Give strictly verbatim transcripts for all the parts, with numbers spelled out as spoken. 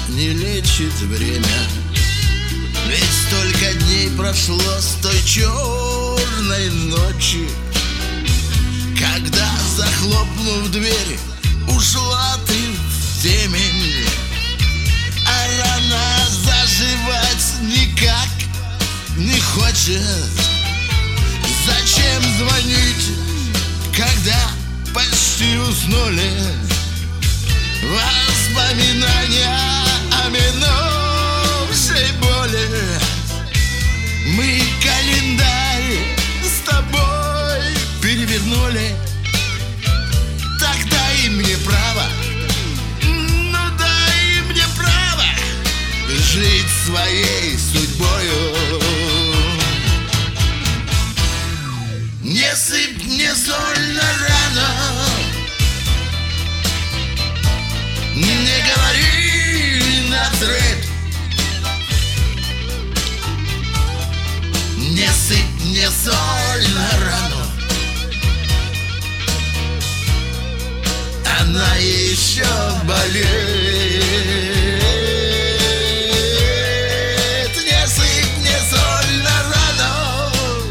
не лечит время. Ведь столько дней прошло с той черной ночи, когда, захлопнув дверь, ушла ты в темень. А рана заживать никак не хочет. Зачем звонить, когда почти уснули? Воспоминания о минувшей боли. Мы календарь с тобой перевернули. Так дай мне право, ну дай мне право жить своей судьбою. Не сыпь мне соль на рану, не говори навзрыд. Не сыпь мне соль на рану, она еще болит. Не сыпь мне соль на рану,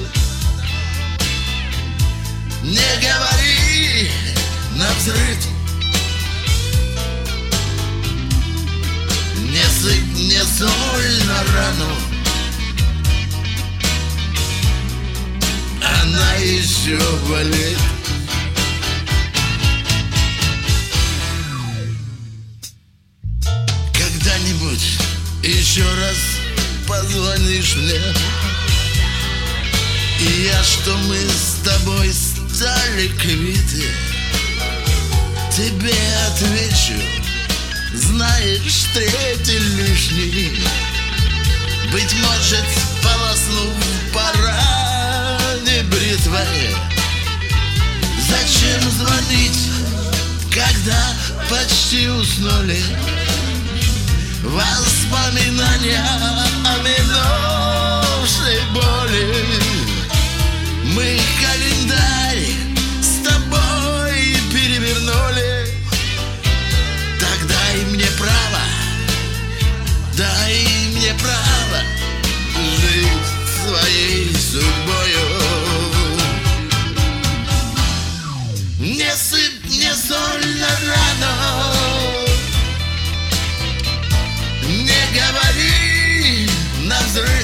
не говори навзрыд. Не сыпь мне соль на рану, она еще болит. Когда-нибудь еще раз позвонишь мне, и я, что мы с тобой стали квиты, тебе отвечу: знаешь, третий лишний. Быть может, полоснув по ране бритвой. Зачем звонить, когда почти уснули? Воспоминания о минувшей боли. Мы календарь с тобой перевернули. Так дай мне право, дай мне право жить своей судьбою. Не сыпь мне соль на рану, не говори навзрыд.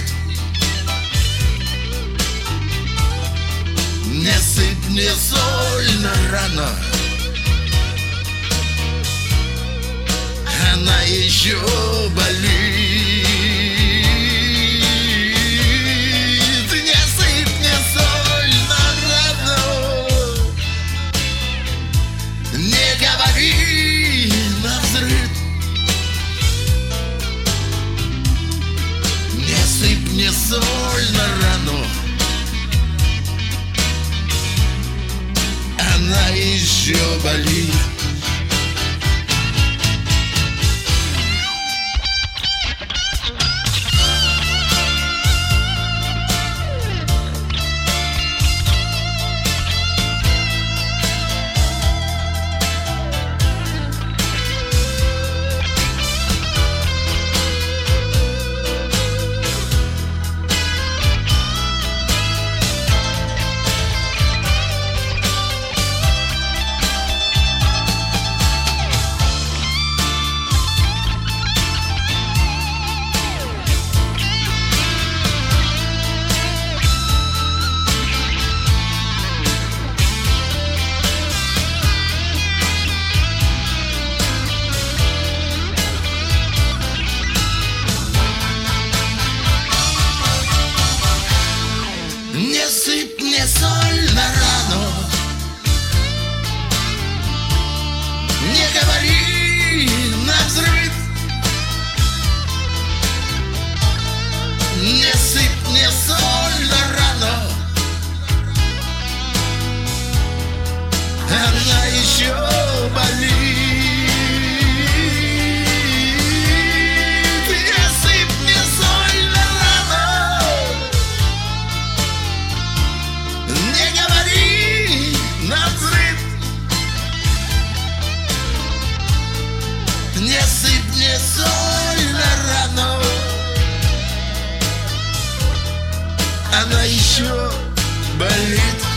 Не сыпь мне соль на рану, она еще болит. Не сыпь мне соль на рану, не говори навзрыд. Не сыпь мне соль на рану, она еще болит. еще болит